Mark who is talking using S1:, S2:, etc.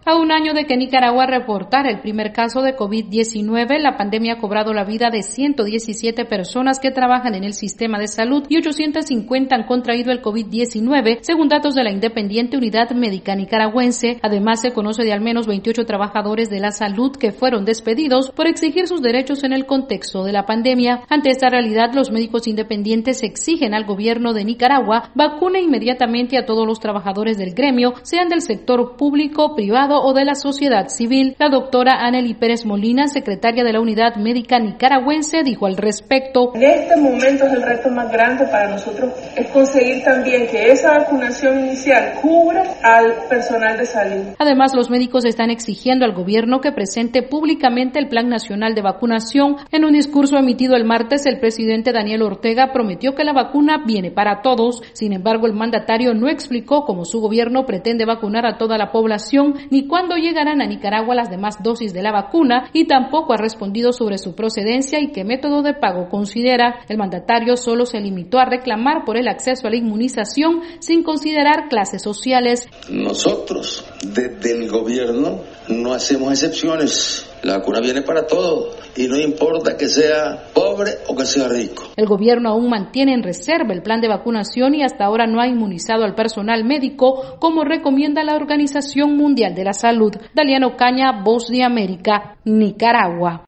S1: A un año de que Nicaragua reportara el primer caso de COVID-19, la pandemia ha cobrado la vida de 117 personas que trabajan en el sistema de salud y 850 han contraído el COVID-19, según datos de la Independiente Unidad Médica Nicaragüense. Además, se conoce de al menos 28 trabajadores de la salud que fueron despedidos por exigir sus derechos en el contexto de la pandemia. Ante esta realidad, los médicos independientes exigen al gobierno de Nicaragua vacune inmediatamente a todos los trabajadores del gremio, sean del sector público, privado o de la sociedad civil. La doctora Anneli Pérez Molina, secretaria de la Unidad Médica Nicaragüense, dijo al respecto:
S2: En este momento es el reto más grande para nosotros, es conseguir también que esa vacunación inicial cubra al personal de salud.
S1: Además, los médicos están exigiendo al gobierno que presente públicamente el Plan Nacional de Vacunación. En un discurso emitido el martes, el presidente Daniel Ortega prometió que la vacuna viene para todos. Sin embargo, el mandatario no explicó cómo su gobierno pretende vacunar a toda la población ni cuándo llegarán a Nicaragua las demás dosis de la vacuna, y tampoco ha respondido sobre su procedencia y qué método de pago considera. El mandatario solo se limitó a reclamar por el acceso a la inmunización sin considerar clases sociales.
S3: Nosotros, desde el gobierno, no hacemos excepciones. La vacuna viene para todos y no importa que sea pobre o que sea rico.
S1: El gobierno aún mantiene en reserva el plan de vacunación y hasta ahora no ha inmunizado al personal médico como recomienda la Organización Mundial de la Salud. Daliano Caña, Voz de América, Nicaragua.